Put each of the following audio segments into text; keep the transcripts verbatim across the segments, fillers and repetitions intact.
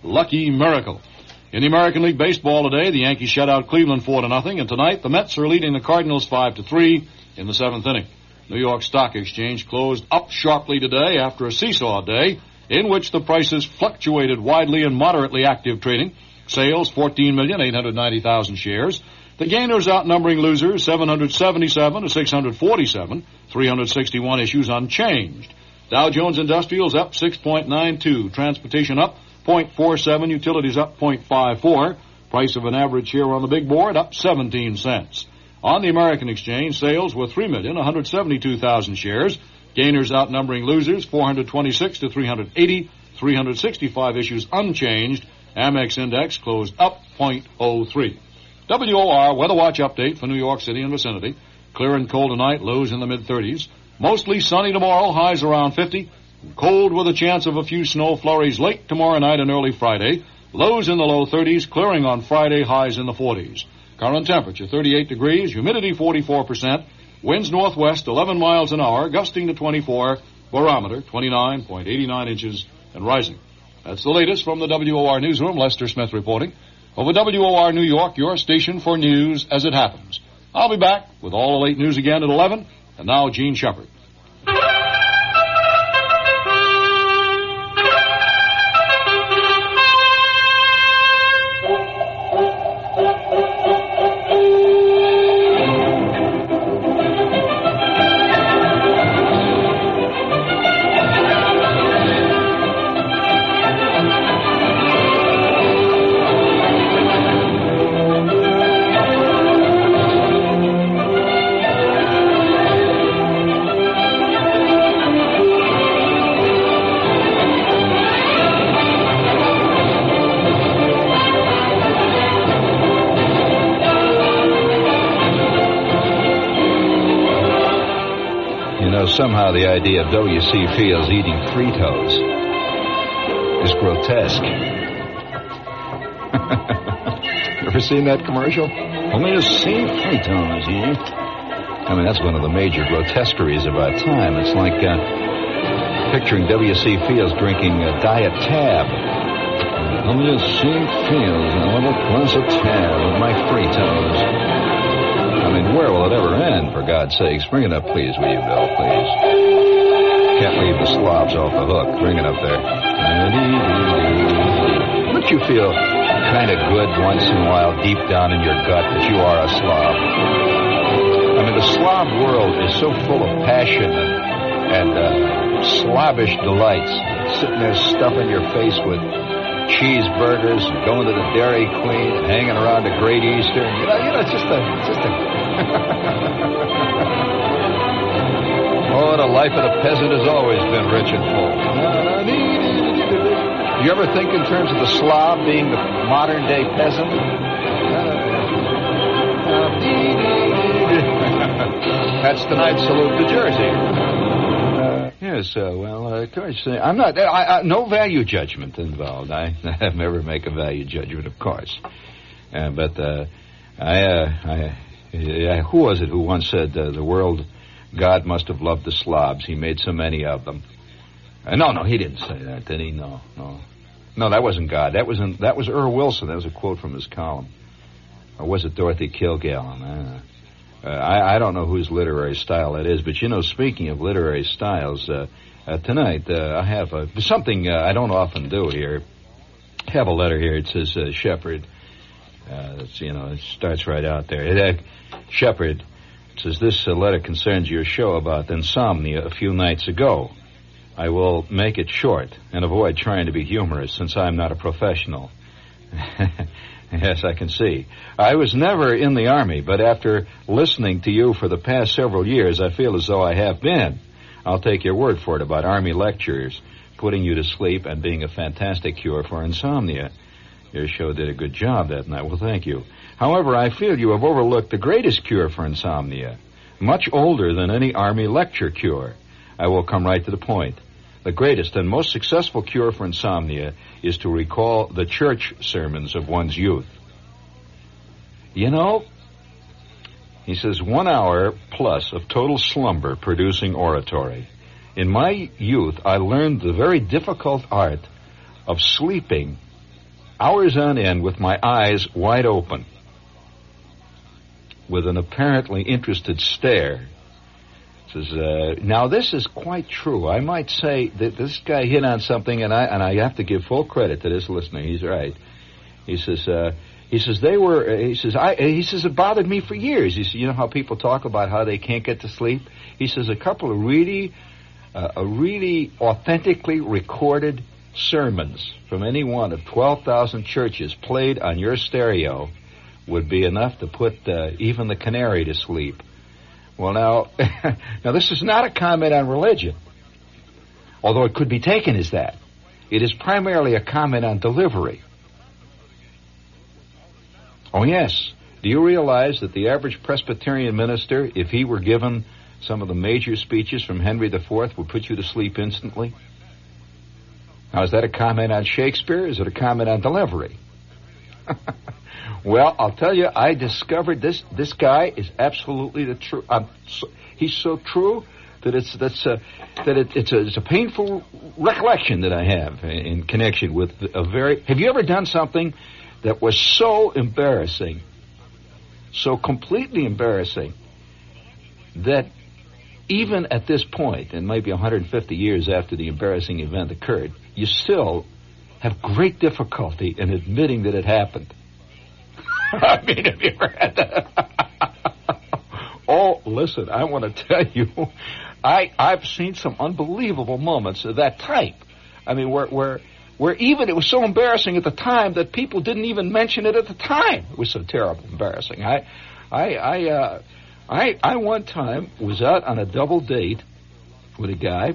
lucky miracle. In the American League Baseball today, the Yankees shut out Cleveland four to nothing, and tonight the Mets are leading the Cardinals five to three in the seventh inning. New York Stock Exchange closed up sharply today after a seesaw day in which the prices fluctuated widely in moderately active trading. Sales fourteen million eight hundred ninety thousand shares. The gainers outnumbering losers seven hundred seventy-seven to six hundred forty-seven, three hundred sixty-one issues unchanged. Dow Jones Industrials up six point nine two, transportation up zero point four seven, utilities up zero point five four. Price of an average share on the big board up seventeen cents. On the American Exchange, sales were three million one hundred seventy-two thousand shares. Gainers outnumbering losers four hundred twenty-six to three hundred eighty, three hundred sixty-five issues unchanged. Amex Index closed up zero point zero three. W O R Weather Watch update for New York City and vicinity. Clear and cold tonight, lows in the mid-thirties. Mostly sunny tomorrow, highs around fifty. Cold with a chance of a few snow flurries late tomorrow night and early Friday. Lows in the low thirties, clearing on Friday, highs in the forties. Current temperature thirty-eight degrees, humidity forty-four percent. Winds northwest eleven miles an hour, gusting to twenty-four. Barometer twenty-nine point eight nine inches and rising. That's the latest from the W O R newsroom. Lester Smith reporting. Over W O R New York, your station for news as it happens. I'll be back with all the late news again at eleven. And now, Gene Shepard. Somehow the idea of W C. Fields eating Fritos is grotesque. Ever seen that commercial? Only to see Fritos, yeah? I mean, that's one of the major grotesqueries of our time. It's like uh, picturing W C. Fields drinking a Diet Tab. W C. Fields, I want a glass of Tab with my Fritos. I mean, where will it ever end, for God's sakes? Bring it up, please, will you, Bill, please? Can't leave the slobs off the hook. Bring it up there. Don't you feel kind of good once in a while, deep down in your gut, that you are a slob? I mean, the slob world is so full of passion and, and uh, slobbish delights. Sitting there stuffing your face with cheeseburgers, and going to the Dairy Queen, and hanging around the Great Eastern. You know, you know, it's just a, it's just a. Oh, the life of the peasant has always been rich and full. Do you ever think in terms of the slob being the modern day peasant? That's tonight's salute to Jersey. Yes, uh, well, uh, of course, uh, I'm not, I, I, no value judgment involved. I, I never make a value judgment, of course. Uh, but uh, I, uh, I, uh, who was it who once said uh, the world, God must have loved the slobs. He made so many of them. Uh, no, no, he didn't say that, did he? No, no. No, that wasn't God. That was, in, that was Earl Wilson. That was a quote from his column. Or was it Dorothy Kilgallen? Uh, Uh, I, I don't know whose literary style that is, but, you know, speaking of literary styles, uh, uh, tonight uh, I have uh, something uh, I don't often do here. I have a letter here. It says, uh, Shepard. Uh, it's, you know, it starts right out there. It, uh, Shepard, it says, this uh, letter concerns your show about insomnia a few nights ago. I will make it short and avoid trying to be humorous since I'm not a professional. Yes, I can see. I was never in the Army, but after listening to you for the past several years, I feel as though I have been. I'll take your word for it about Army lectures, putting you to sleep and being a fantastic cure for insomnia. Your show did a good job that night. Well, thank you. However, I feel you have overlooked the greatest cure for insomnia, much older than any Army lecture cure. I will come right to the point. The greatest and most successful cure for insomnia is to recall the church sermons of one's youth. You know, he says, one hour plus of total slumber producing oratory. In my youth, I learned the very difficult art of sleeping hours on end with my eyes wide open, with an apparently interested stare. Says, uh, now this is quite true. I might say that this guy hit on something, and I and I have to give full credit to this listener. He's right. He says, uh, he says they were. Uh, he says, I. He says it bothered me for years. He says, you know how people talk about how they can't get to sleep. He says a couple of really, uh, a really authentically recorded sermons from any one of twelve thousand churches played on your stereo would be enough to put uh, even the canary to sleep. Well, now, now this is not a comment on religion, although it could be taken as that. It is primarily a comment on delivery. Oh, yes. Do you realize that the average Presbyterian minister, if he were given some of the major speeches from Henry the Fourth, would put you to sleep instantly? Now, is that a comment on Shakespeare? Is it a comment on delivery? Well, I'll tell you, I discovered this. This guy is absolutely the true. Um, so, he's so true that it's that's a, that it, it's a it's a painful recollection that I have in, in connection with a very. Have you ever done something that was so embarrassing, so completely embarrassing, that even at this point, and maybe one hundred fifty years after the embarrassing event occurred, you still have great difficulty in admitting that it happened? I mean, have you ever had that? Oh, listen, I want to tell you, I, I've seen some unbelievable moments of that type. I mean, where, where, where even it was so embarrassing at the time that people didn't even mention it at the time. It was so terrible, embarrassing. I, I, I, uh, I, I one time was out on a double date with a guy,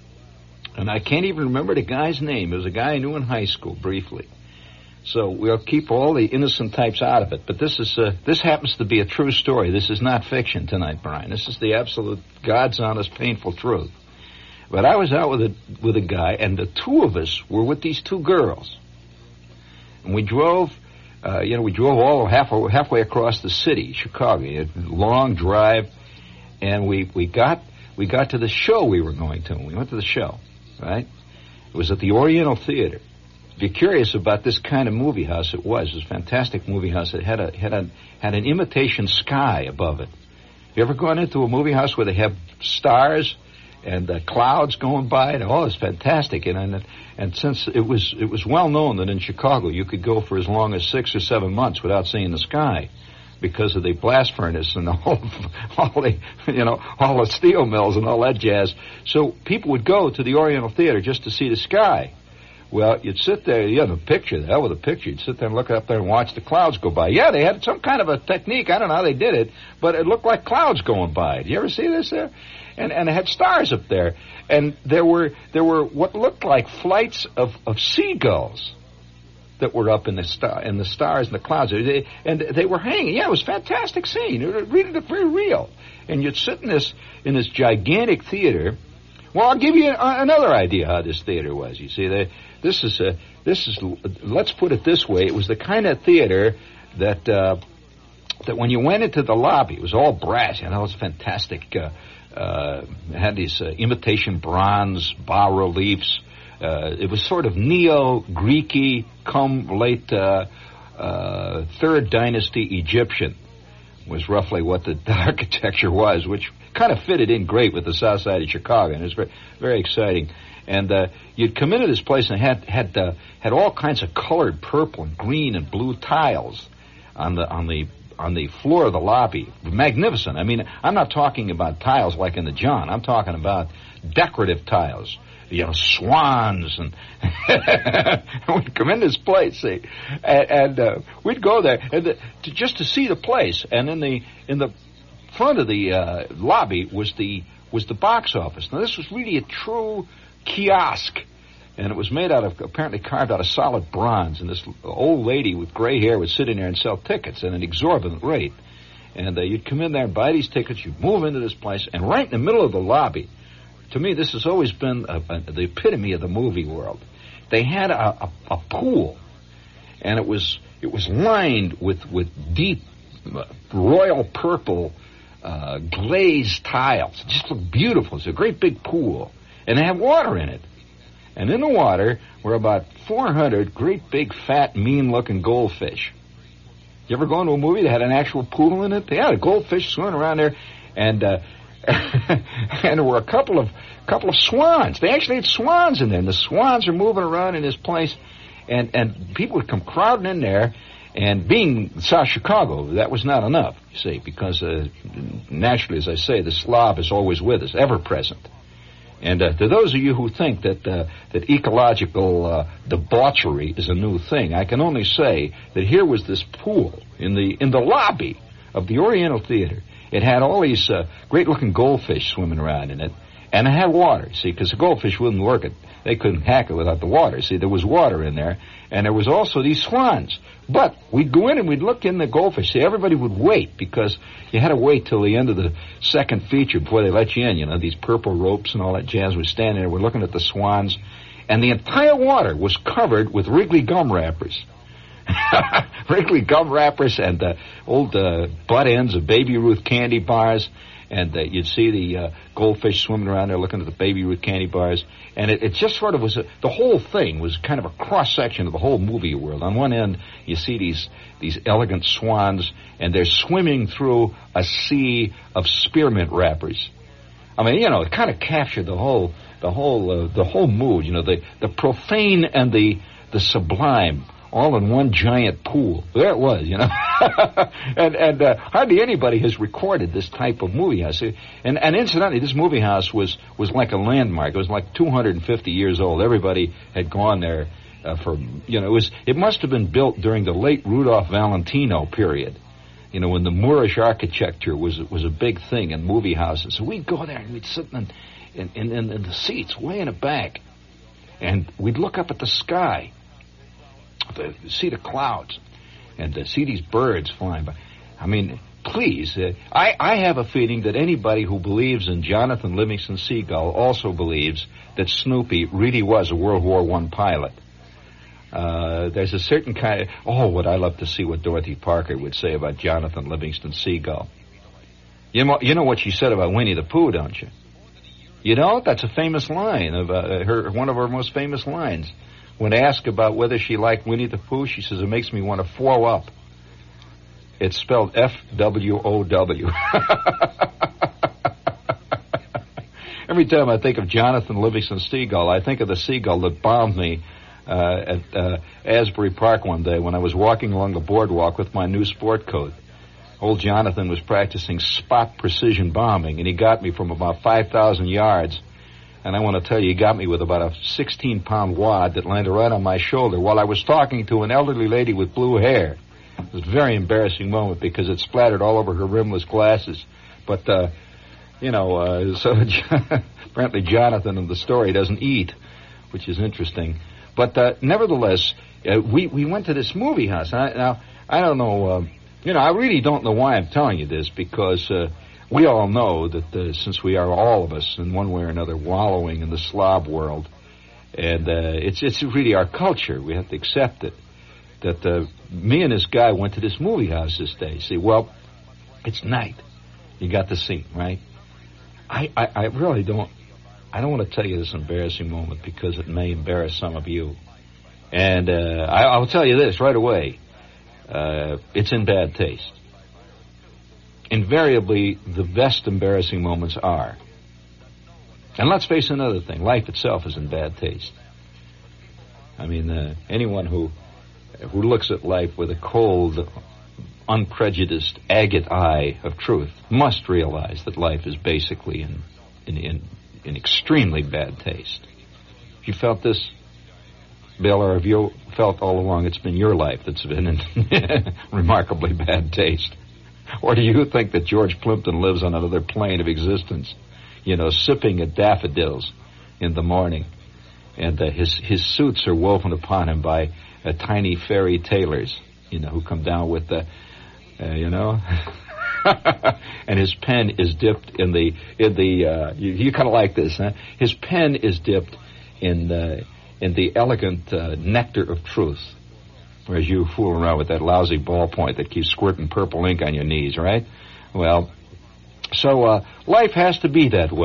and I can't even remember the guy's name. It was a guy I knew in high school briefly. So we'll keep all the innocent types out of it. But this is uh, this happens to be a true story. This is not fiction tonight, Brian. This is the absolute, God's honest, painful truth. But I was out with a with a guy, and the two of us were with these two girls. And we drove, uh, you know, we drove all halfway, halfway across the city, Chicago. A long drive, and we, we got we got to the show we were going to. We went to the show, right? It was at the Oriental Theater. If you're curious about this kind of movie house, it was. It was a fantastic movie house. It had a had a had an imitation sky above it. You ever gone into a movie house where they have stars and uh, clouds going by? And, oh, it's fantastic. And, and and since it was it was well known that in Chicago you could go for as long as six or seven months without seeing the sky, because of the blast furnace and all all the you know all the steel mills and all that jazz. So people would go to the Oriental Theater just to see the sky. Well, you'd sit there, you have a picture, the hell with a picture. You'd sit there and look up there and watch the clouds go by. Yeah, they had some kind of a technique. I don't know how they did it, but it looked like clouds going by. Do you ever see this there? And and it had stars up there. And there were there were what looked like flights of, of seagulls that were up in the star in the stars and the clouds. They, and they were hanging. Yeah, it was a fantastic scene. It was really very real. And you'd sit in this in this gigantic theater. Well, I'll give you a, another idea how this theater was. You see, they, this is a, this is. Let's put it this way: it was the kind of theater that uh, that when you went into the lobby, it was all brass. You know, it was fantastic. Uh, uh, it had these uh, imitation bronze bas reliefs. Uh, it was sort of neo-Greek-y, come late uh, uh, Third Dynasty Egyptian. Was roughly what the architecture was, which kind of fitted in great with the south side of Chicago, and it was very, very exciting. And uh, you'd come into this place and it had had uh, had all kinds of colored purple and green and blue tiles on the on the on the floor of the lobby. Magnificent. I mean, I'm not talking about tiles like in the John. I'm talking about decorative tiles. You know, swans, and we'd come in this place, see, and, and uh, we'd go there and the, to, just to see the place. And in the in the front of the uh, lobby was the was the box office. Now, this was really a true kiosk, and it was made out of apparently carved out of solid bronze. And this old lady with gray hair would sit in there and sell tickets at an exorbitant rate. And uh, you'd come in there and buy these tickets. You'd move into this place, and right in the middle of the lobby. To me, this has always been a, a, the epitome of the movie world. They had a, a, a pool, and it was it was lined with with deep uh, royal purple uh, glazed tiles. It just looked beautiful. It's a great big pool, and they had water in it. And in the water were about four hundred great big fat mean-looking goldfish. You ever go into a movie that had an actual pool in it? They had a goldfish swimming around there, and uh, and there were a couple of couple of swans. They actually had swans in there, and the swans are moving around in this place, and and people would come crowding in there. And being South Chicago, that was not enough, you see, because uh, naturally, as I say, the Slav is always with us, ever present. And uh, to those of you who think that uh, that ecological uh, debauchery is a new thing, I can only say that here was this pool in the in the lobby of the Oriental Theater. It had all these uh, great-looking goldfish swimming around in it, and it had water, see, because the goldfish wouldn't work it. They couldn't hack it without the water. See, there was water in there, and there was also these swans. But we'd go in and we'd look in the goldfish. See, everybody would wait because you had to wait till the end of the second feature before they let you in. You know, these purple ropes and all that jazz. We're standing there, we're looking at the swans, and the entire water was covered with Wrigley gum wrappers. Wrigley gum wrappers and uh, old uh, butt ends of Baby Ruth candy bars. And uh, you'd see the uh, goldfish swimming around there looking at the Baby Ruth candy bars. And it, it just sort of was, a, the whole thing was kind of a cross-section of the whole movie world. On one end, you see these these elegant swans, and they're swimming through a sea of spearmint wrappers. I mean, you know, it kind of captured the whole the whole uh, the whole mood. You know, the the profane and the the sublime, all in one giant pool. There it was, you know. and and uh, hardly anybody has recorded this type of movie house. And, and incidentally, this movie house was, was like a landmark. It was like two hundred fifty years old. Everybody had gone there uh, for, you know, it was. It must have been built during the late Rudolph Valentino period, you know, when the Moorish architecture was was a big thing in movie houses. So we'd go there and we'd sit in, in, in, in the seats way in the back, and we'd look up at the sky, to see the clouds, and to see these birds flying by. I mean, please, uh, I, I have a feeling that anybody who believes in Jonathan Livingston Seagull also believes that Snoopy really was a World War One pilot. Uh, there's a certain kind of, oh, would I love to see what Dorothy Parker would say about Jonathan Livingston Seagull. You know, you know what she said about Winnie the Pooh, don't you? You know, that's a famous line, of uh, her, one of her most famous lines. When asked about whether she liked Winnie the Pooh, she says, it makes me want to throw up. It's spelled F W O W. Every time I think of Jonathan Livingston Seagull, I think of the seagull that bombed me uh, at uh, Asbury Park one day when I was walking along the boardwalk with my new sport coat. Old Jonathan was practicing spot precision bombing, and he got me from about five thousand yards. And I want to tell you, he got me with about a sixteen-pound wad that landed right on my shoulder while I was talking to an elderly lady with blue hair. It was a very embarrassing moment because it splattered all over her rimless glasses. But, uh, you know, uh, so apparently Jonathan in the story doesn't eat, which is interesting. But uh, nevertheless, uh, we, we went to this movie house. I, now, I don't know, uh, you know, I really don't know why I'm telling you this because... Uh, We all know that uh, since we are all of us in one way or another wallowing in the Slav world, and uh, it's it's really our culture, we have to accept it, that uh, me and this guy went to this movie house this day. See, well, it's night. You got the scene, right? I, I, I really don't, I don't want to tell you this embarrassing moment because it may embarrass some of you. And uh, I, I'll tell you this right away. Uh, it's in bad taste. Invariably, the best embarrassing moments are. And let's face another thing. Life itself is in bad taste. I mean, uh, anyone who who looks at life with a cold, unprejudiced, agate eye of truth must realize that life is basically in, in, in, in extremely bad taste. Have you felt this, Bill, or have you felt all along it's been your life that's been in remarkably bad taste? Or do you think that George Plimpton lives on another plane of existence, you know, sipping at daffodils in the morning, and uh, his his suits are woven upon him by uh, tiny fairy tailors, you know, who come down with the, uh, you know, and his pen is dipped in the in the uh, you, you kind of like this, huh? His pen is dipped in uh, in the elegant uh, nectar of truth. Whereas you fool around with that lousy ballpoint that keeps squirting purple ink on your knees, right? Well, so uh, life has to be that way.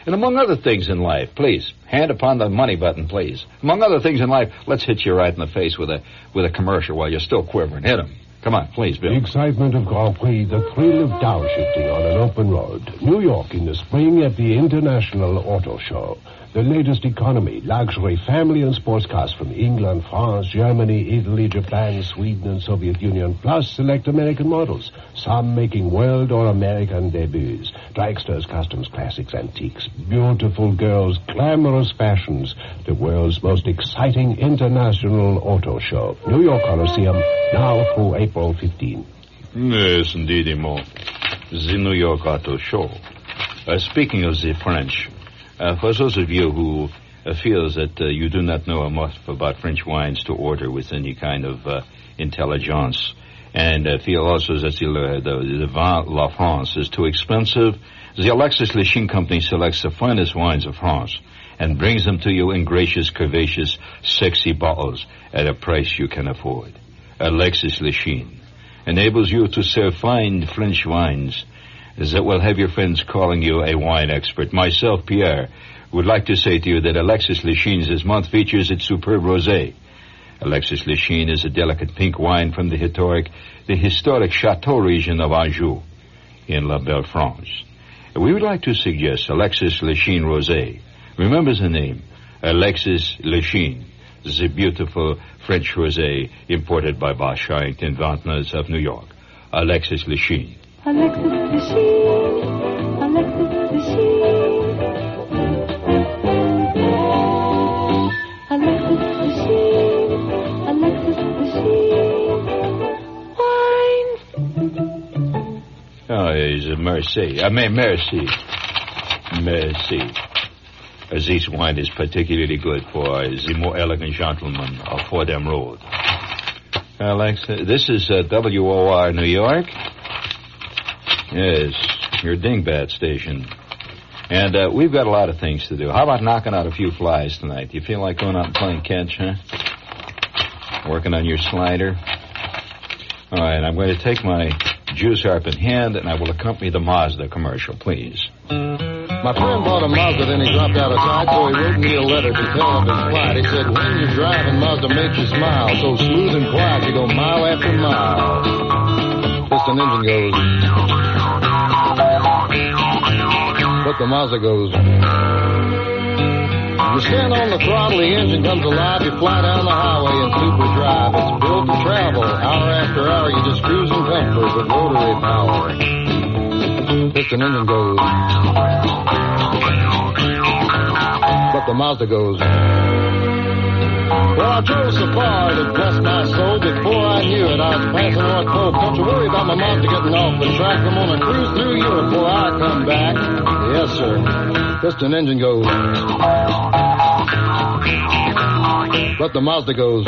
And among other things in life, please, hand upon the money button, please. Among other things in life, let's hit you right in the face with a with a commercial while you're still quivering. Hit 'em. Come on, please, Bill. The excitement of Grand Prix, the thrill of downshifting on an open road. New York in the spring at the International Auto Show. The latest economy, luxury, family and sports cars from England, France, Germany, Italy, Japan, Sweden and Soviet Union, plus select American models. Some making world or American debuts. Dragsters, customs, classics, antiques. Beautiful girls, glamorous fashions. The world's most exciting International Auto Show. New York Coliseum, now through April fifteenth. Yes, indeed, Mo. The New York Auto Show. Uh, speaking of the French, uh, for those of you who uh, feel that uh, you do not know enough about French wines to order with any kind of uh, intelligence, and uh, feel also that the, uh, the, the vin La France is too expensive, the Alexis Lichine Company selects the finest wines of France and brings them to you in gracious, curvaceous, sexy bottles at a price you can afford. Alexis Lichine enables you to serve fine French wines that will have your friends calling you a wine expert. Myself, Pierre, would like to say to you that Alexis Lichine this month features its superb rosé. Alexis Lichine is a delicate pink wine from the historic, the historic Chateau region of Anjou in La Belle France. We would like to suggest Alexis Lichine Rosé. Remember the name, Alexis Lichine, the beautiful French rosé imported by Bosch Harrington Vintners of New York. Alexis Lichine. Alexis Lichine, Alexis Lichine. Alexis Lichine, Alexis Lichine. Wine. Oh, it's a merci. I mean, merci. Merci. As this wine is particularly good for the more elegant gentlemen of Fordham Road. Alex, uh, this is uh, W O R New York. Yes, your dingbat station. And uh, we've got a lot of things to do. How about knocking out a few flies tonight? Do you feel like going out and playing catch, huh? Working on your slider? All right, I'm going to take my juice harp in hand, and I will accompany the Mazda commercial, please. My friend bought a Mazda, then he dropped out of sight, so he wrote me a letter to tell of his plight. He said, when you're driving, Mazda makes you smile, so smooth and quiet, you go mile after mile. Piston engine goes. But the Mazda goes. You stand on the throttle, the engine comes alive, you fly down the highway in super drive. It's built to travel, hour after hour, you just cruise in comfort with rotary power. Piston engine goes. But the Mazda goes. Well, I drove so far to bless my soul. Before I knew it, I was passing North Pole. Don't you worry about my Mazda getting off the track. I'm gonna cruise through Europe before I come back. Yes, sir. Piston engine goes. But the Mazda goes.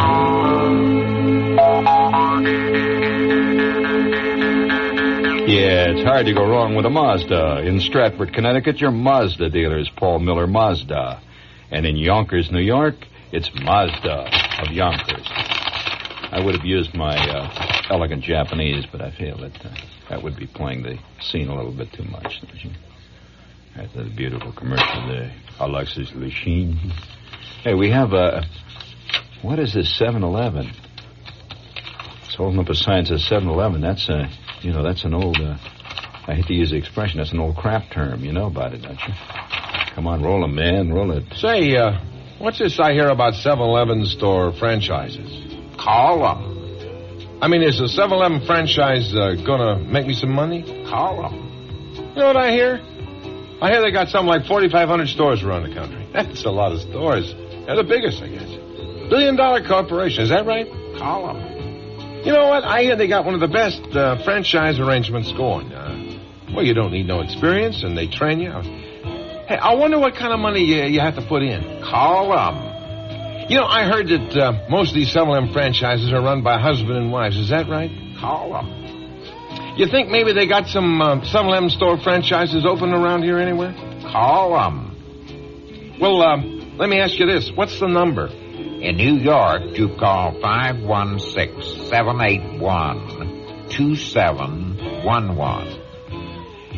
Yeah, it's hard to go wrong with a Mazda. In Stratford, Connecticut, your Mazda dealer is Paul Miller Mazda. And in Yonkers, New York, it's Mazda of Yonkers. I would have used my uh, elegant Japanese, but I feel that uh, that would be playing the scene a little bit too much. That's a beautiful commercial there. Alexis Lichine. Hey, we have a... What is this, seven eleven? It's holding up a sign that says seven eleven. That's a... You know, that's an old, uh, I hate to use the expression, that's an old crap term. You know about it, don't you? Come on, roll it, man, roll it. Say, uh, what's this I hear about seven eleven store franchises? Call them. I mean, is the seven eleven franchise uh, gonna make me some money? Call them. You know what I hear? I hear they got something like forty-five hundred stores around the country. That's a lot of stores. They're the biggest, I guess. Billion dollar corporation, is that right? Call them. You know what? I hear they got one of the best uh, franchise arrangements going. Uh, well, you don't need no experience, and they train you. Hey, I wonder what kind of money you, you have to put in. Call them. You know, I heard that uh, most of these seven eleven franchises are run by husband and wives. Is that right? Call them. You think maybe they got some uh, seven eleven store franchises open around here anywhere? Call them. Well, um, let me ask you this. What's the number? In New York, you call five one six, seven eight one, two seven one one.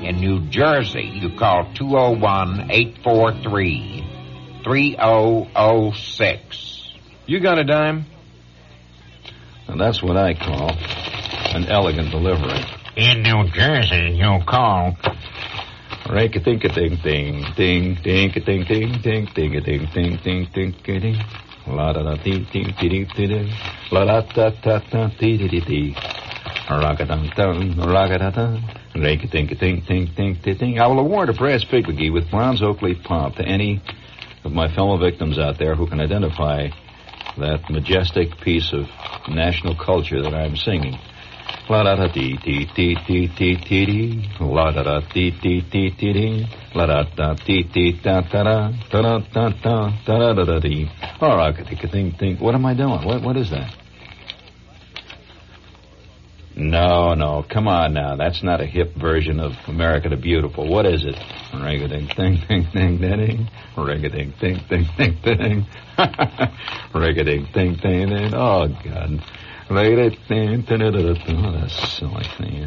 In New Jersey, you call two oh one, eight four three, three oh oh six. You got a dime? And that's what I call an elegant delivery. In New Jersey, you call... Rank-a-dink-a-ding-ding, ding-ding-a-ding-ding, ding-ding-a-ding-ding-ding-ding-ding. La-da-da-dee-dee-dee-dee-dee, la-da-da-da-da-dee-dee-dee. Rock-a-dum-dum, rock-a-da-dum, rank-a-dink-a-ding-ding-ding-ding. I will award a brass pig McGee with bronze oak leaf pop to any of my fellow victims out there who can identify that majestic piece of national culture that I'm singing. La da da dee dee dee dee dee dee dee. La da da dee dee dee dee dee. La da da dee dee da da da da da da da da da da dee. All right, ding ding. What am I doing? What what is that? No, no, come on now. That's not a hip version of America the Beautiful. What is it? Ring-a-ding, ding, ding, ding, ding. Ring-a-ding, ding, ding, ding, ding. Ring-a-ding, ding, ding, ding. Oh, God. Oh, that silly thing.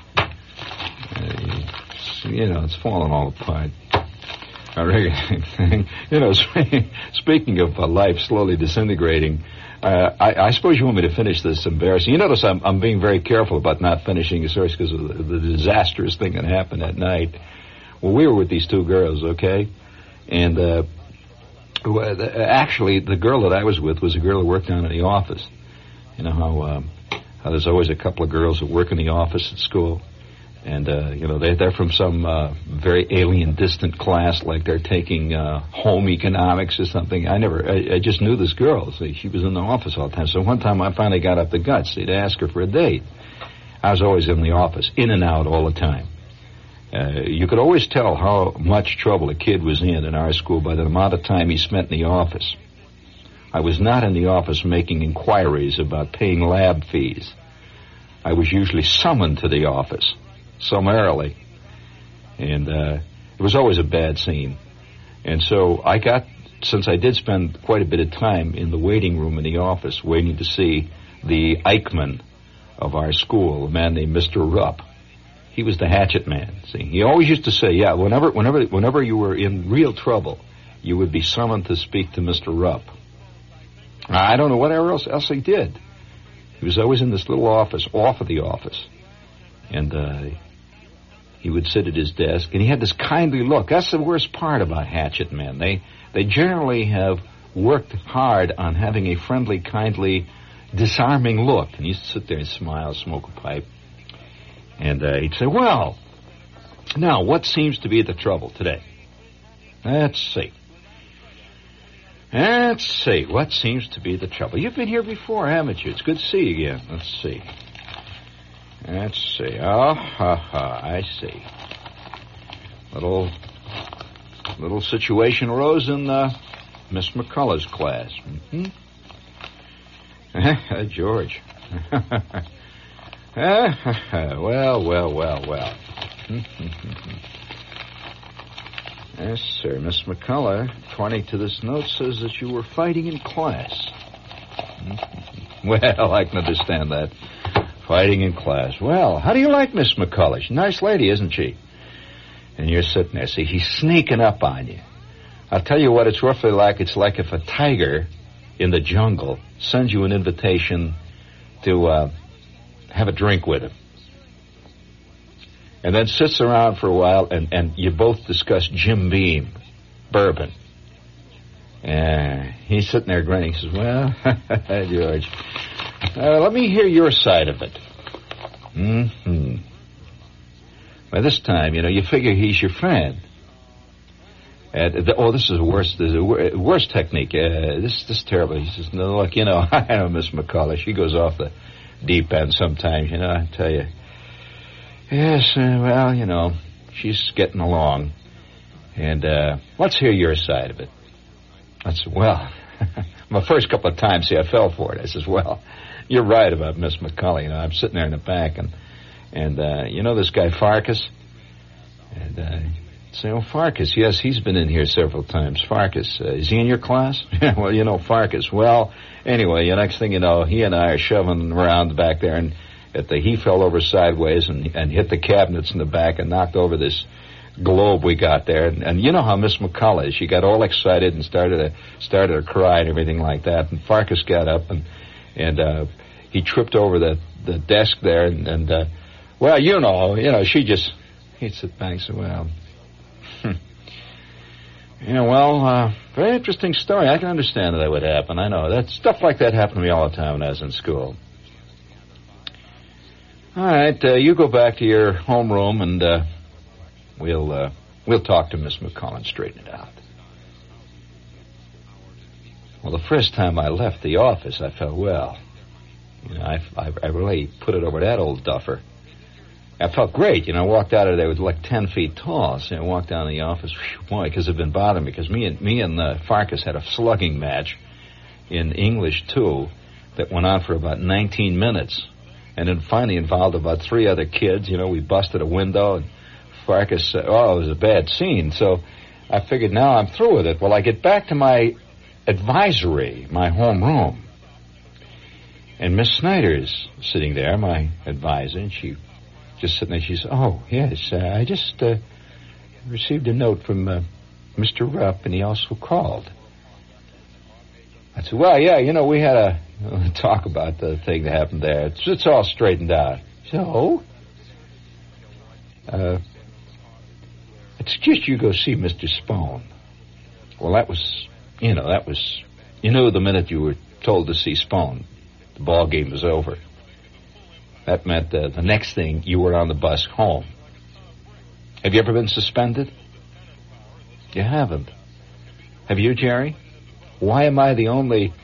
Uh, you know, it's falling all apart. Ring-a-ding, ding. You know, speaking of uh, life slowly disintegrating, Uh, I, I suppose you want me to finish this embarrassing. You notice I'm, I'm being very careful about not finishing the story because of the, the disastrous thing that happened that night. Well, we were with these two girls, okay? And uh, actually, the girl that I was with was a girl who worked down in the office. You know how, um, how there's always a couple of girls that work in the office at school. And, uh, you know, they, they're from some uh, very alien, distant class, like they're taking uh, home economics or something. I never, I, I just knew this girl. See, she was in the office all the time. So one time I finally got up the guts to ask her for a date. I was always in the office, in and out all the time. Uh, you could always tell how much trouble a kid was in in our school by the amount of time he spent in the office. I was not in the office making inquiries about paying lab fees. I was usually summoned to the office. Summarily. And uh, it was always a bad scene. And so I got, since I did spend quite a bit of time in the waiting room in the office, waiting to see the Eichmann of our school, a man named Mister Rupp. He was the hatchet man. See, he always used to say, yeah, whenever, whenever, whenever you were in real trouble, you would be summoned to speak to Mister Rupp. I don't know what else, else he did. He was always in this little office, off of the office. And, uh, he would sit at his desk, and he had this kindly look. That's the worst part about hatchet men. They they generally have worked hard on having a friendly, kindly, disarming look. And he used to sit there and smile, smoke a pipe. And uh, he'd say, well, now, what seems to be the trouble today? Let's see. Let's see. What seems to be the trouble? You've been here before, haven't you? It's good to see you again. Let's see. Let's see. Oh, ha, ha, I see. Little, little situation arose in uh, Miss McCullough's class. Mm-hmm. George. well, well, well, well. Yes, sir. Miss McCullough, according to this note, says that you were fighting in class. Mm-hmm. Well, I can understand that. Fighting in class. Well, how do you like Miss McCullough? She's a nice lady, isn't she? And you're sitting there. See, he's sneaking up on you. I'll tell you what it's roughly like. It's like if a tiger in the jungle sends you an invitation to uh, have a drink with him. And then sits around for a while, and, and you both discuss Jim Beam, bourbon. And he's sitting there grinning. He says, well, George... Uh, let me hear your side of it. Mm-hmm. By this time, you know, you figure he's your friend. Uh, the, oh, this is a worse, this is a wor- worse technique. Uh, this, this is terrible. He says, no, look, you know, I know Miss McCullough. She goes off the deep end sometimes, you know, I tell you. Yes, uh, well, you know, she's getting along. And uh, let's hear your side of it. I said, well, my first couple of times, see, I fell for it. I says, well... You're right about Miss McCullough. You know, I'm sitting there in the back, and and uh, you know this guy Farkas, and uh, say, oh Farkas, yes, he's been in here several times. Farkas, uh, is he in your class? Yeah, well, you know Farkas. Well, anyway, the next thing you know, he and I are shoving around back there, and at the he fell over sideways and and hit the cabinets in the back and knocked over this globe we got there. And, and you know how Miss McCullough is. She got all excited and started to started to cry and everything like that. And Farkas got up and and uh, he tripped over the the desk there and, and uh, well, you know, you know, she just he'd sit back and say, well. Hmm. Yeah, well, uh, very interesting story. I can understand that that would happen. I know. That stuff like that happened to me all the time when I was in school. All right, uh, you go back to your homeroom, and uh, we'll uh, we'll talk to Miss McCullough and straighten it out. Well, the first time I left the office, I felt, well, you know, I, I, I really put it over that old duffer. I felt great, you know. I walked out of there with like ten feet tall. So I walked down to the office, whew, boy, because it had been bothering me. Because me and me and uh, Farkas had a slugging match in English two that went on for about nineteen minutes, and it finally involved about three other kids. You know, we busted a window, and Farkas said, "Oh, it was a bad scene." So I figured, now I'm through with it. Well, I get back to my advisory, my home room, and Miss Snyder's sitting there, my advisor, and she. Just sitting there, she said, oh, yes, uh, I just uh, received a note from uh, Mister Rupp, and he also called. I said, well, yeah, you know, we had a uh, talk about the thing that happened there. It's, it's all straightened out. So, uh, I suggest you go see Mister Spohn. Well, that was, you know, that was, you knew the minute you were told to see Spohn, the ball game was over. That meant uh, the next thing, you were on the bus home. Have you ever been suspended? You haven't. Have you, Jerry? Why am I the only...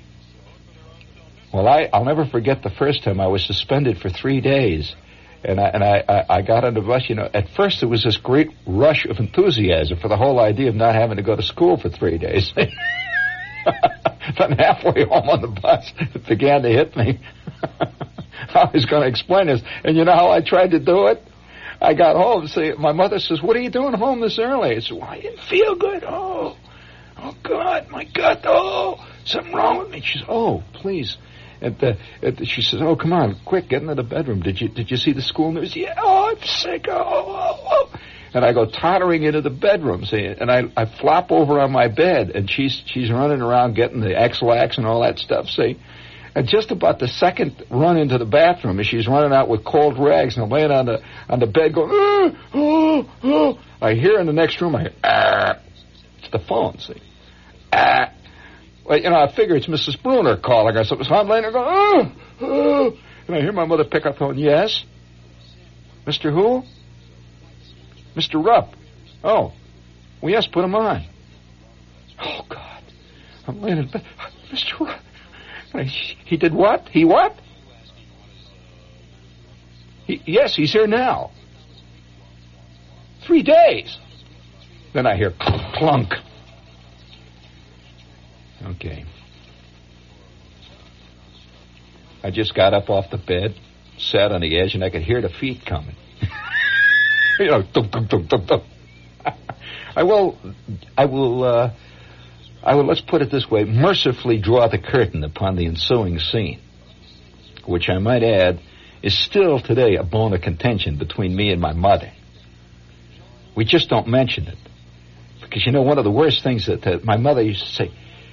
Well, I, I'll never forget the first time I was suspended for three days. And I and I, I, I got on the bus, you know, at first there was this great rush of enthusiasm for the whole idea of not having to go to school for three days. Then halfway home on the bus, it began to hit me. I was going to explain this. And you know how I tried to do it? I got home. See, my mother says, what are you doing home this early? I said, well, I didn't feel good. Oh, oh, God, my gut. Oh, something wrong with me. She says, oh, please. And, uh, and she says, oh, come on, quick, get into the bedroom. Did you did you see the school news? Yeah, oh, I'm sick. Oh, oh, oh. And I go tottering into the bedroom, see, and I, I flop over on my bed, and she's she's running around getting the X-Lax and all that stuff, see. And just about the second run into the bathroom, as she's running out with cold rags and laying on the on the bed going, oh, oh, oh. I hear in the next room, I hear, ah. It's the phone, see. Ah. Well, you know, I figure it's Missus Bruner calling or something, so I'm laying there going, oh, oh. And I hear my mother pick up the phone, yes? Mister who? Mister Rupp. Oh. Well, yes, put him on. Oh, God. I'm laying in bed. Mister Rupp. He did what? He what? He, yes, he's here now. Three days. Then I hear clunk. Okay. I just got up off the bed, sat on the edge, and I could hear the feet coming. You know, dum, dum, dum, dum, dum. I will, I will, uh, I will, let's put it this way, mercifully draw the curtain upon the ensuing scene, which I might add is still today a bone of contention between me and my mother. We just don't mention it. Because, you know, one of the worst things that, that my mother used to say,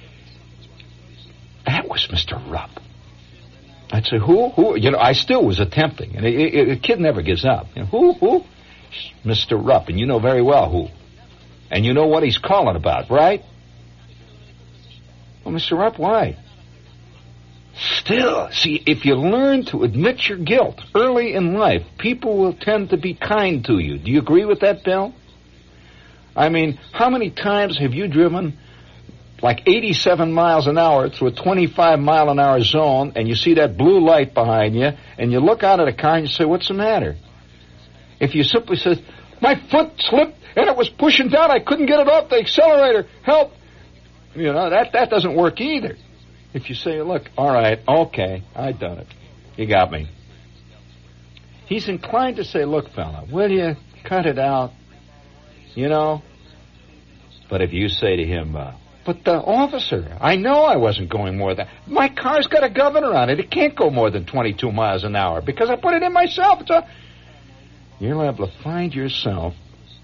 that was Mister Rupp. I'd say, who? Who? You know, I still was attempting. And a, a kid never gives up. You know, who? Who? Mister Rupp. And you know very well who. And you know what he's calling about, right? Well, Mister Rupp, why? Still, see, if you learn to admit your guilt early in life, people will tend to be kind to you. Do you agree with that, Bill? I mean, how many times have you driven like eighty-seven miles an hour through a twenty-five mile an hour zone, and you see that blue light behind you, and you look out at the car and you say, what's the matter? If you simply say, my foot slipped and it was pushing down, I couldn't get it off the accelerator, help, you know, that, that doesn't work either. If you say, look, all right, okay, I done it. You got me. He's inclined to say, look, fella, will you cut it out? You know? But if you say to him, uh, But, uh, officer, I know I wasn't going more than... My car's got a governor on it. It can't go more than twenty-two miles an hour because I put it in myself. It's a... You're liable to find yourself,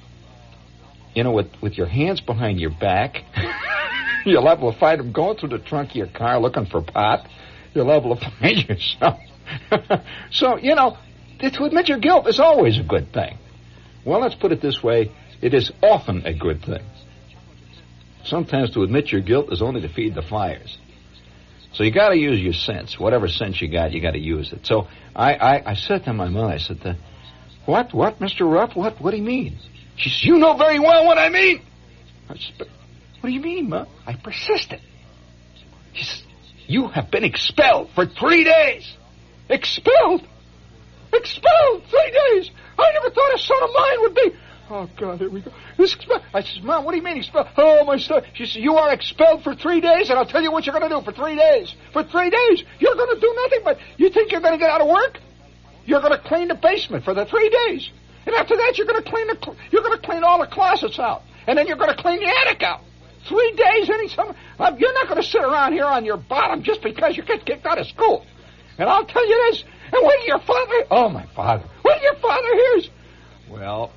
you know, with, with your hands behind your back. You're liable to find them going through the trunk of your car looking for pot. You're liable to find yourself. So, you know, to admit your guilt is always a good thing. Well, let's put it this way. It is often a good thing. Sometimes to admit your guilt is only to feed the fires. So you got to use your sense. Whatever sense you got, you got to use it. So I, I, I said to my mother, I said, to, what, what, Mister Ruff, what, what do you mean? She says, you know very well what I mean. I said, but what do you mean, Ma? I persisted. She says, you have been expelled for three days. Expelled? Expelled? Three days? I never thought a son of mine would be... Oh, God, here we go. This expel- I says, Mom, what do you mean expelled? Oh, my son. She says, you are expelled for three days, and I'll tell you what you're going to do for three days. For three days, you're going to do nothing but... You think you're going to get out of work? You're going to clean the basement for the three days. And after that, you're going to clean the... Cl- you're going to clean all the closets out. And then you're going to clean the attic out. Three days, any summer. Um, you're not going to sit around here on your bottom just because you get kicked out of school. And I'll tell you this, and when your father... Oh, my father. When your father hears... Well...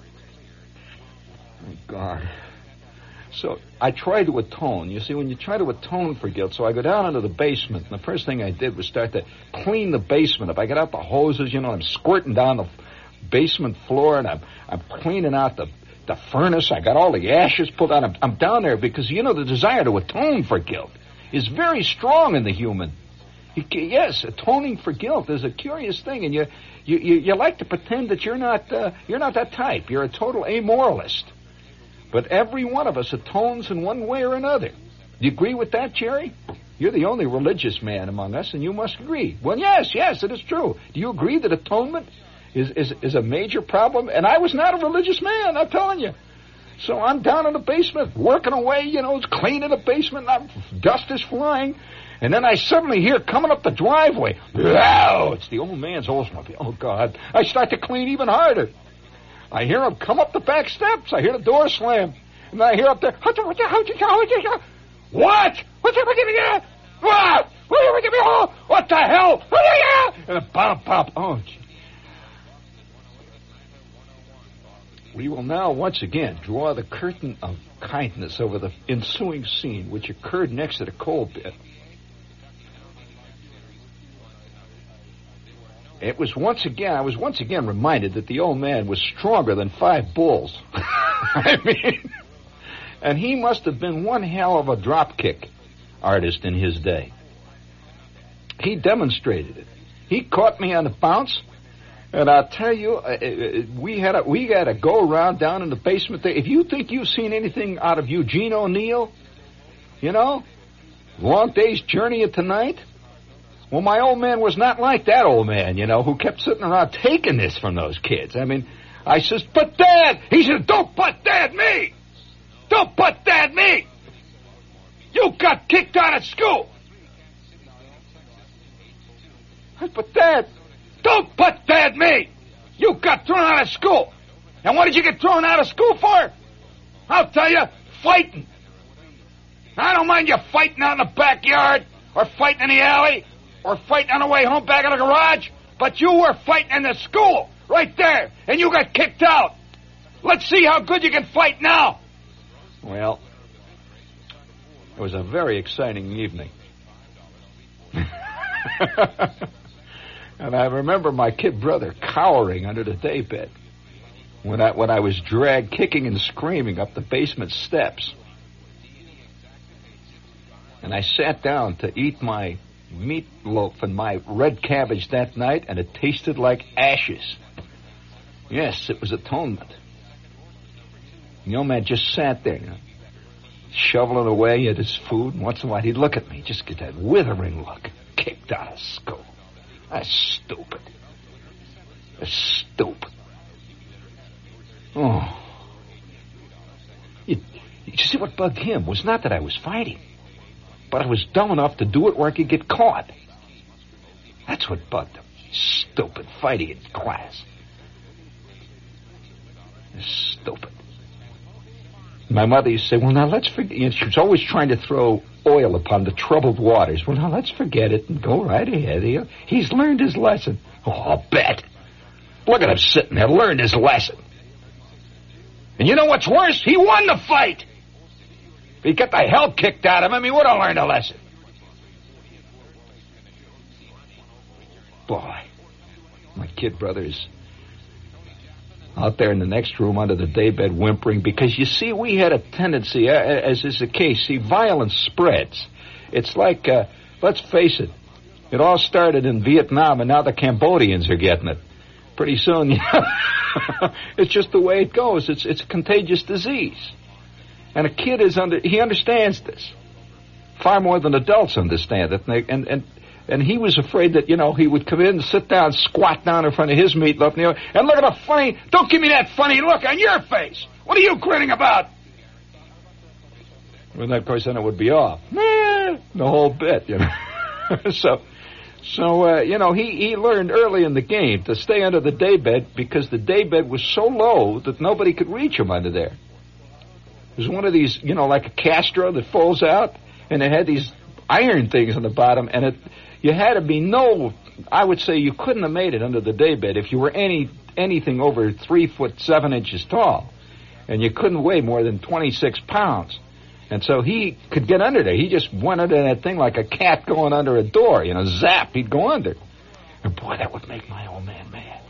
Oh, God. So I tried to atone. You see, when you try to atone for guilt, so I go down into the basement, and the first thing I did was start to clean the basement up. I got out the hoses, you know, I'm squirting down the basement floor, and I'm, I'm cleaning out the, the furnace. I got all the ashes pulled out. I'm, I'm down there because, you know, the desire to atone for guilt is very strong in the human. You, yes, atoning for guilt is a curious thing, and you you, you, you like to pretend that you're not uh, you're not that type. You're a total amoralist. But every one of us atones in one way or another. Do you agree with that, Jerry? You're the only religious man among us, and you must agree. Well, yes, yes, it is true. Do you agree that atonement is, is, is a major problem? And I was not a religious man, I'm telling you. So I'm down in the basement, working away, you know, it's cleaning the basement, and I'm, dust is flying. And then I suddenly hear coming up the driveway, wow, it's the old man's Oldsmobile. Oh, God. I start to clean even harder. I hear him come up the back steps. I hear the door slam. And I hear up there, what? What? What? What the hell? And a pop, pop. Oh, gee. We will now once again draw the curtain of kindness over the ensuing scene, which occurred next to the coal pit. It was once again, I was once again reminded that the old man was stronger than five bulls. I mean, and he must have been one hell of a dropkick artist in his day. He demonstrated it. He caught me on the bounce, and I'll tell you, uh, we had a, we had a go around down in the basement there. If you think you've seen anything out of Eugene O'Neill, you know, Long Day's Journey of Tonight. Well, my old man was not like that old man, you know, who kept sitting around taking this from those kids. I mean, I says, but Dad! He said, don't but Dad me! Don't but Dad me! You got kicked out of school! I said, but Dad, don't but Dad me! You got thrown out of school! And what did you get thrown out of school for? I'll tell you, fighting. I don't mind you fighting out in the backyard, or fighting in the alley, or fighting on the way home back in the garage, but you were fighting in the school, right there, and you got kicked out. Let's see how good you can fight now. Well, it was a very exciting evening. And I remember my kid brother cowering under the daybed when I, when I was dragged kicking and screaming up the basement steps. And I sat down to eat my meatloaf and my red cabbage that night, and it tasted like ashes. Yes, it was atonement. The old man just sat there, you know, shoveling away at his food, and once in a while he'd look at me, just get that withering look. Kicked out of school. That's stupid. That's stupid. Oh. You, you see, what bugged him was not that I was fighting, but I was dumb enough to do it where I could get caught. That's what bugged him. Stupid fighting in class. Stupid. My mother used to say, well, now let's forget. You know, she was always trying to throw oil upon the troubled waters. Well, now let's forget it and go right ahead. He, he's learned his lesson. Oh, I'll bet. Look at him sitting there, learned his lesson. And you know what's worse? He won the fight. If he got the hell kicked out of him, he would have learned a lesson. Boy, my kid brother is out there in the next room under the daybed whimpering because, you see, we had a tendency, as is the case, see, violence spreads. It's like, uh, let's face it, it all started in Vietnam and now the Cambodians are getting it. Pretty soon, it's just the way it goes. It's it's a contagious disease. And a kid is under, he understands this far more than adults understand it. And, they, and, and, and he was afraid that, you know, he would come in and sit down, squat down in front of his meatloaf, and, you know, and look at the funny, don't give me that funny look on your face. What are you grinning about? Well, of course, then it would be off. Nah, the whole bit, you know. so, so uh, you know, he, he learned early in the game to stay under the daybed because the daybed was so low that nobody could reach him under there. It was one of these, you know, like a Castro that folds out, and it had these iron things on the bottom, and it, you had to be no, I would say you couldn't have made it under the daybed if you were any anything over three foot seven inches tall, and you couldn't weigh more than twenty-six pounds. And so he could get under there. He just went under that thing like a cat going under a door, you know, zap, he'd go under. And boy, that would make my old man mad.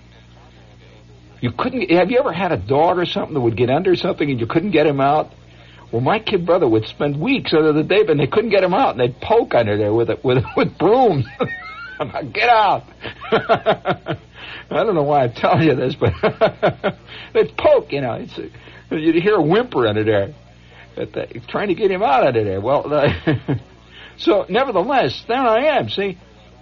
You couldn't, have you ever had a dog or something that would get under something and you couldn't get him out? Well, my kid brother would spend weeks under the day, and they couldn't get him out, and they'd poke under there with it, with with brooms. Get out! I don't know why I'm telling you this, but they'd poke, you know. It's, you'd hear a whimper under there, but they, trying to get him out under there. Well, uh, so nevertheless, there I am. See,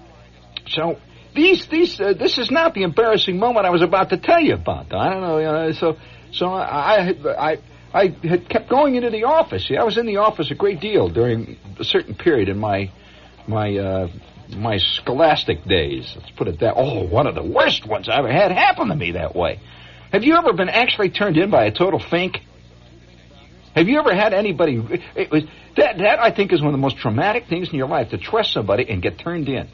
so these these uh, this is not the embarrassing moment I was about to tell you about. I don't know, you know. So so I I. I had kept going into the office. See, I was in the office a great deal during a certain period in my my uh, my scholastic days. Let's put it that. Oh, one of the worst ones I ever had happened to me that way. Have you ever been actually turned in by a total fink? Have you ever had anybody? It was, that that I think is one of the most traumatic things in your life, to trust somebody and get turned in.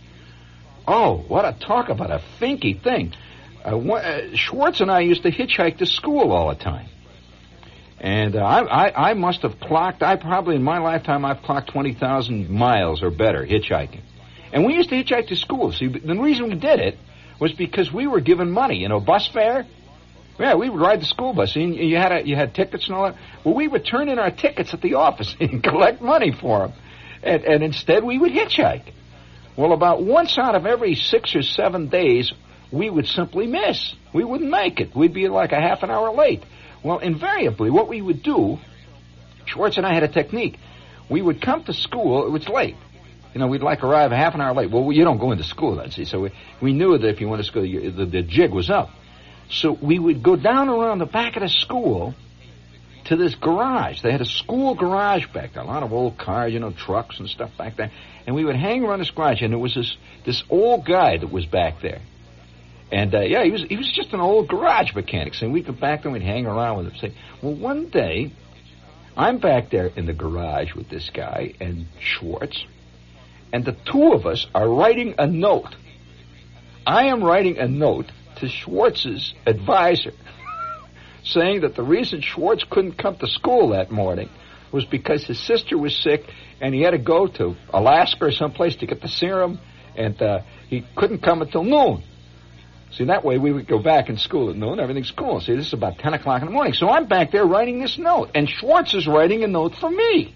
Oh, what a talk about a finky thing! Uh, uh, Schwartz and I used to hitchhike to school all the time. And uh, I, I, I must have clocked, I probably in my lifetime, I've clocked twenty thousand miles or better hitchhiking. And we used to hitchhike to school. See, the reason we did it was because we were given money, you know, bus fare. Yeah, we would ride the school bus. And you had a, you had tickets and all that. Well, we would turn in our tickets at the office and collect money for them. And, and instead, we would hitchhike. Well, about once out of every six or seven days, we would simply miss. We wouldn't make it. We'd be like a half an hour late. Well, invariably, what we would do, Schwartz and I had a technique. We would come to school, it was late. You know, we'd like arrive a half an hour late. Well, you don't go into school then, see. So we, we knew that if you went to school, the, the jig was up. So we would go down around the back of the school to this garage. They had a school garage back there, a lot of old cars, you know, trucks and stuff back there. And we would hang around this garage, and there was this, this old guy that was back there. And, uh, yeah, he was he was just an old garage mechanic. So we'd go back there and we'd hang around with him. Say, well, one day, I'm back there in the garage with this guy and Schwartz, and the two of us are writing a note. I am writing a note to Schwartz's advisor saying that the reason Schwartz couldn't come to school that morning was because his sister was sick and he had to go to Alaska or someplace to get the serum, and uh, he couldn't come until noon. See, that way we would go back in school at noon. Everything's cool. See, this is about ten o'clock in the morning. So I'm back there writing this note, and Schwartz is writing a note for me.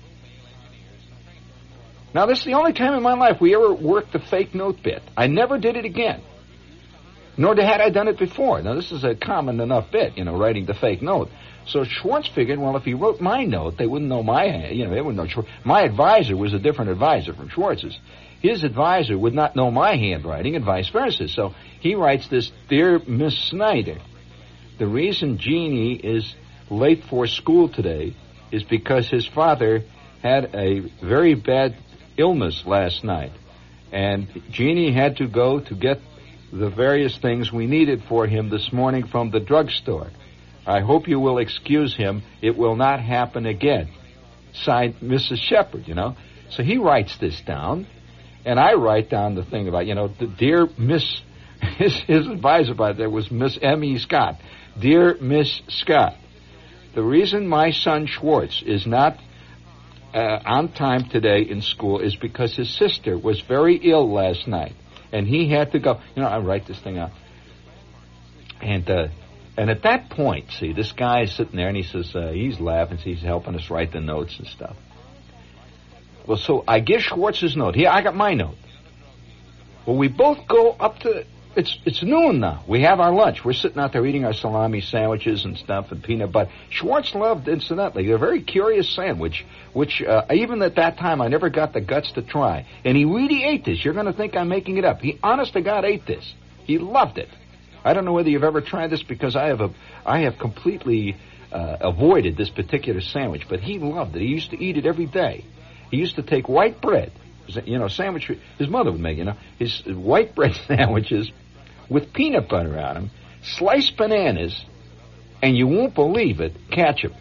Now, this is the only time in my life we ever worked the fake note bit. I never did it again, nor had I done it before. Now, this is a common enough bit, you know, writing the fake note. So Schwartz figured, well, if he wrote my note, they wouldn't know my, you know, they wouldn't know Schwartz. My advisor was a different advisor from Schwartz's. His advisor would not know my handwriting and vice versa. So he writes this, Dear Miss Snyder, the reason Jeannie is late for school today is because his father had a very bad illness last night. And Jeannie had to go to get the various things we needed for him this morning from the drugstore. I hope you will excuse him. It will not happen again. Signed, Missus Shepard, you know. So he writes this down, and I write down the thing about, you know, the dear Miss, his, his advisor by there was Miss M E. Scott. Dear Miss Scott, the reason my son Schwartz is not uh, on time today in school is because his sister was very ill last night, and he had to go. You know, I write this thing out. And uh, and at that point, see, this guy is sitting there, and he says, uh, he's laughing, he's helping us write the notes and stuff. Well, so I give Schwartz his note. Here, I got my note. Well, we both go up to, it's it's noon now. We have our lunch. We're sitting out there eating our salami sandwiches and stuff and peanut butter. Schwartz loved, incidentally, a very curious sandwich, which uh, even at that time I never got the guts to try. And he really ate this. You're going to think I'm making it up. He, honest to God, ate this. He loved it. I don't know whether you've ever tried this because I have a, I have completely uh, avoided this particular sandwich, but he loved it. He used to eat it every day. He used to take white bread, you know, sandwich, his mother would make, you know, his white bread sandwiches with peanut butter on them, sliced bananas, and you won't believe it, ketchup.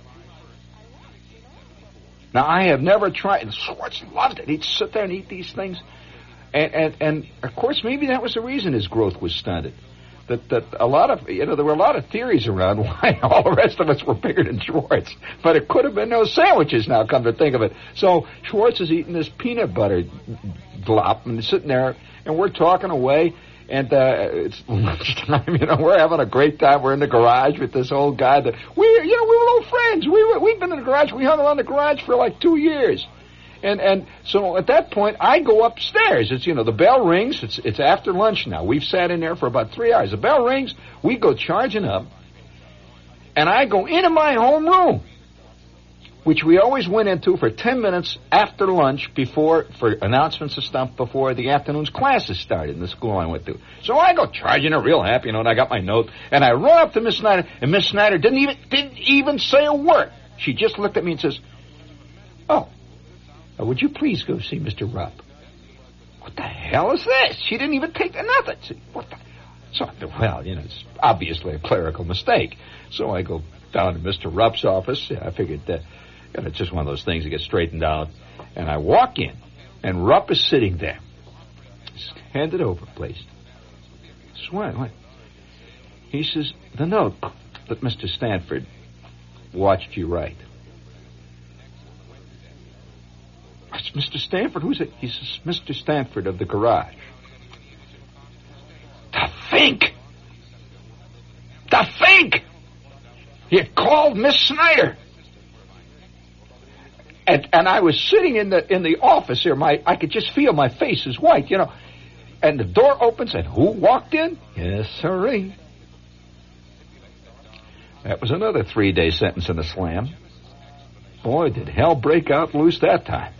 Now, I have never tried, and Schwartz loved it. He'd sit there and eat these things. And, and, and of course, maybe that was the reason his growth was stunted. That, that a lot of, you know, there were a lot of theories around why all the rest of us were bigger than Schwartz. But it could have been those sandwiches now, come to think of it. So Schwartz is eating this peanut butter glop and he's sitting there, and we're talking away, and uh, it's lunchtime, you know, we're having a great time. We're in the garage with this old guy that, we, you know, we were old friends. We were, we've been in the garage. We hung around the garage for like two years. And and so at that point, I go upstairs. It's, you know, the bell rings. It's it's after lunch now. We've sat in there for about three hours. The bell rings. We go charging up. And I go into my home room, which we always went into for ten minutes after lunch before, for announcements and stuff, before the afternoon's classes started in the school I went to. So I go charging her real happy, you know, and I got my note. And I run up to Miss Snyder, and Miss Snyder didn't even, didn't even say a word. She just looked at me and says, oh. Uh, would you please go see Mister Rupp? What the hell is this? She didn't even take the nothing. See, what the? So, well, you know, it's obviously a clerical mistake. So I go down to Mister Rupp's office. Yeah, I figured that, you know, it's just one of those things that gets straightened out. And I walk in, and Rupp is sitting there. Just hand it over, please. Swear, what? He says, the note that Mister Stanford watched you write. It's Mister Stanford. Who's it? He says, Mister Stanford of the garage. To think! To think! He had called Miss Snyder. And and I was sitting in the in the office here. My I could just feel my face is white, you know. And the door opens, and who walked in? Yes, sirree. That was another three-day sentence in a slam. Boy, did hell break out loose that time.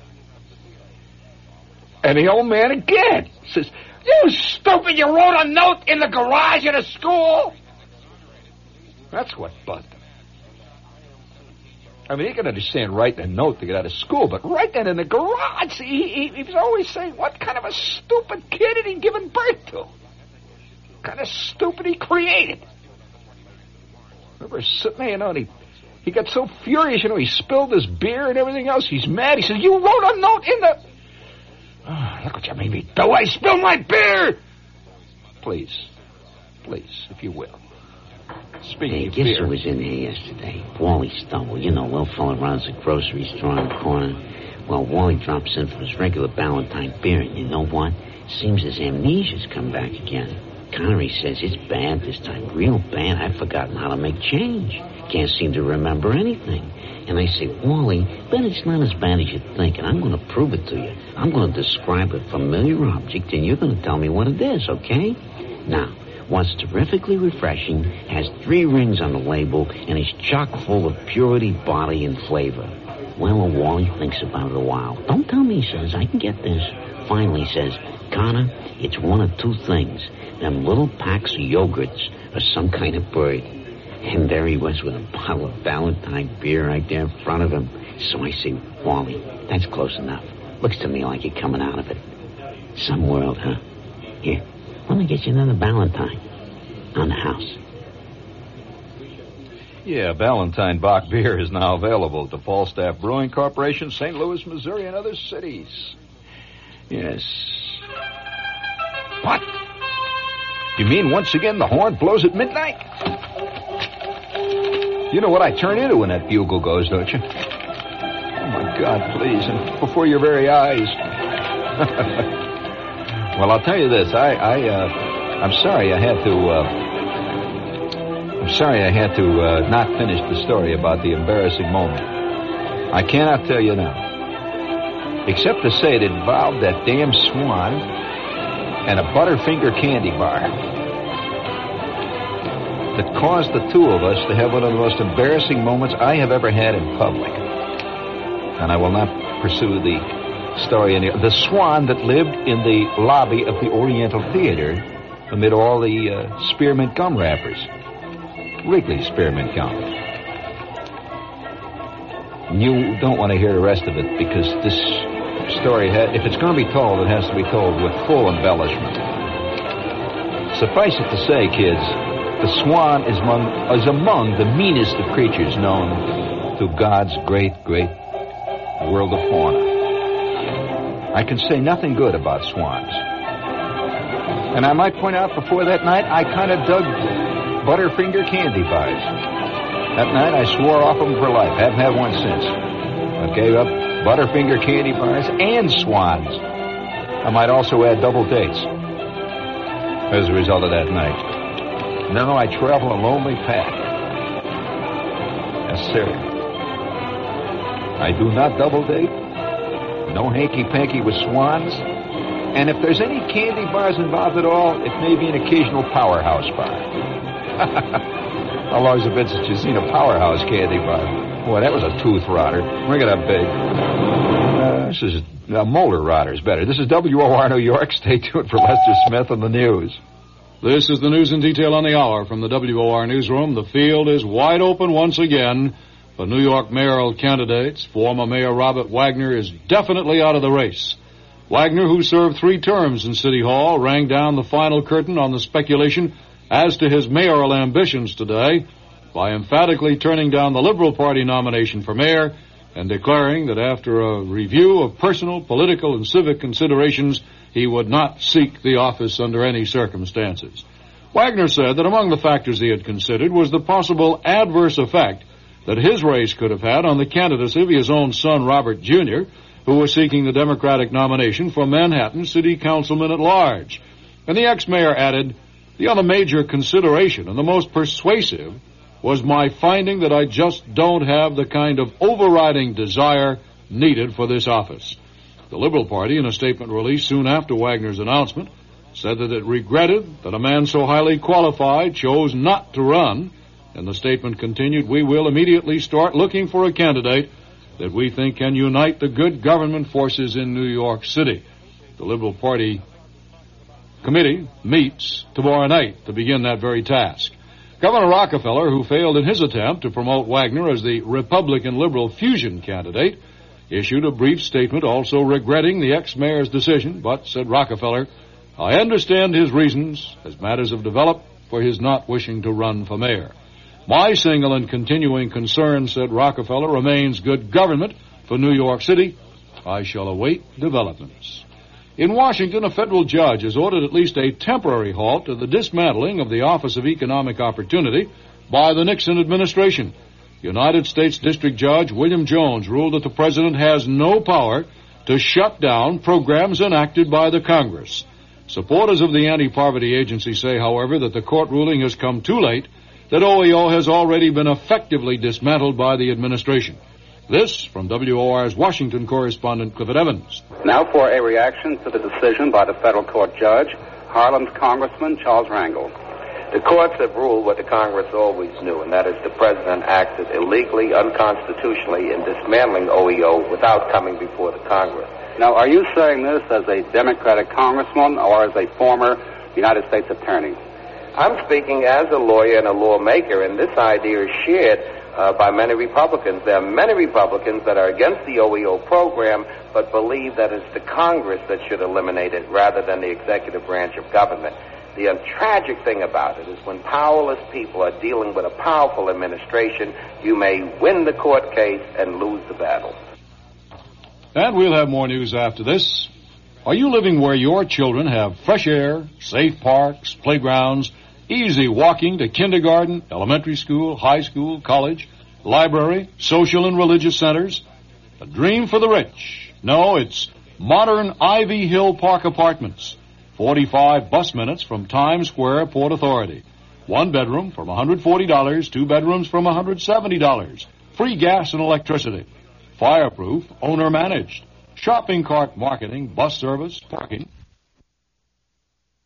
And the old man again says, you stupid, you wrote a note in the garage at a school? That's what bugged him. I mean, he can understand writing a note to get out of school, but right then in the garage, he, he, he was always saying, what kind of a stupid kid had he given birth to? What kind of stupid he created? I remember sitting there, you know, and he, he got so furious, you know, he spilled his beer and everything else. He's mad. He says, you wrote a note in the... Oh, look what you made me do. I spilled my beer! Please. Please, if you will. Speaking hey, of guess beer... who was in here yesterday? Wally Stumble. You know, little fella runs the grocery store on the corner. Well, Wally drops in for his regular Ballantine beer, and you know what? Seems his amnesia's come back again. Connery says it's bad this time, real bad. I've forgotten how to make change. Can't seem to remember anything. And I say, Wally, bet it's not as bad as you think, and I'm going to prove it to you. I'm going to describe a familiar object, and you're going to tell me what it is, okay? Now, what's terrifically refreshing, has three rings on the label, and is chock full of purity, body, and flavor. Well, Wally thinks about it a while. Don't tell me, he says, I can get this. Finally says, Connor, it's one of two things. Them little packs of yogurts or some kind of bird. And there he was with a bottle of Ballantine beer right there in front of him. So I say, Wally, that's close enough. Looks to me like you're coming out of it. Some world, huh? Here, let me get you another Ballantine on the house. Yeah, Ballantine Bach beer is now available at the Falstaff Brewing Corporation, Saint Louis, Missouri, and other cities. Yes. What? You mean once again the horn blows at midnight? You know what I turn into when that bugle goes, don't you? Oh, my God, please, and before your very eyes. Well, I'll tell you this. I, I, uh, I'm sorry I had to, uh... I'm sorry I had to uh, not finish the story about the embarrassing moment. I cannot tell you now. Except to say it involved that damn swan and a Butterfinger candy bar that caused the two of us to have one of the most embarrassing moments I have ever had in public. And I will not pursue the story any. The swan that lived in the lobby of the Oriental Theater amid all the uh, spearmint gum wrappers. Wrigley spearmint gum. You don't want to hear the rest of it because this story, ha- if it's going to be told, it has to be told with full embellishment. Suffice it to say, kids, the swan is among, is among the meanest of creatures known to God's great, great world of fauna. I can say nothing good about swans. And I might point out before that night, I kind of dug Butterfinger candy bars. That night, I swore off them for life. Haven't had one since. I gave up Butterfinger candy bars and swans. I might also add double dates as a result of that night. Now I travel a lonely path. Yes, sir. I do not double date. No hanky-panky with swans. And if there's any candy bars involved at all, it may be an occasional powerhouse bar. How long's it been since you've seen a powerhouse candy bar? Boy, that was a tooth rotter. Bring it up, big. Uh, this is uh, molar rotter's better. This is W O R New York. Stay tuned for Lester Smith and the news. This is the news in detail on the hour from the W O R newsroom. The field is wide open once again for New York mayoral candidates. Former Mayor Robert Wagner is definitely out of the race. Wagner, who served three terms in City Hall, rang down the final curtain on the speculation as to his mayoral ambitions today by emphatically turning down the Liberal Party nomination for mayor and declaring that after a review of personal, political, and civic considerations, he would not seek the office under any circumstances. Wagner said that among the factors he had considered was the possible adverse effect that his race could have had on the candidacy of his own son, Robert Junior, who was seeking the Democratic nomination for Manhattan City Councilman at large. And the ex-mayor added, "The other major consideration, and the most persuasive, was my finding that I just don't have the kind of overriding desire needed for this office." The Liberal Party, in a statement released soon after Wagner's announcement, said that it regretted that a man so highly qualified chose not to run, and the statement continued, "We will immediately start looking for a candidate that we think can unite the good government forces in New York City." The Liberal Party committee meets tomorrow night to begin that very task. Governor Rockefeller, who failed in his attempt to promote Wagner as the Republican-Liberal fusion candidate, issued a brief statement also regretting the ex-mayor's decision, but, said Rockefeller, "I understand his reasons as matters have developed for his not wishing to run for mayor. My single and continuing concern," said Rockefeller, "remains good government for New York City. I shall await developments." In Washington, a federal judge has ordered at least a temporary halt to the dismantling of the Office of Economic Opportunity by the Nixon administration. United States District Judge William Jones ruled that the president has no power to shut down programs enacted by the Congress. Supporters of the anti-poverty agency say, however, that the court ruling has come too late, that O E O has already been effectively dismantled by the administration. This from W O R's Washington correspondent Clifford Evans. Now for a reaction to the decision by the federal court judge, Harlem's Congressman Charles Rangel. The courts have ruled what the Congress always knew, and that is the president acted illegally, unconstitutionally in dismantling O E O without coming before the Congress. Now, are you saying this as a Democratic congressman or as a former United States attorney? I'm speaking as a lawyer and a lawmaker, and this idea is shared uh, by many Republicans. There are many Republicans that are against the O E O program, but believe that it's the Congress that should eliminate it rather than the executive branch of government. The uh, tragic thing about it is when powerless people are dealing with a powerful administration, you may win the court case and lose the battle. And we'll have more news after this. Are you living where your children have fresh air, safe parks, playgrounds, easy walking to kindergarten, elementary school, high school, college, library, social and religious centers? A dream for the rich. No, it's modern Ivy Hill Park Apartments. forty-five bus minutes from Times Square, Port Authority. One bedroom from one hundred forty dollars, two bedrooms from one hundred seventy dollars. Free gas and electricity. Fireproof, owner managed. Shopping cart marketing, bus service, parking.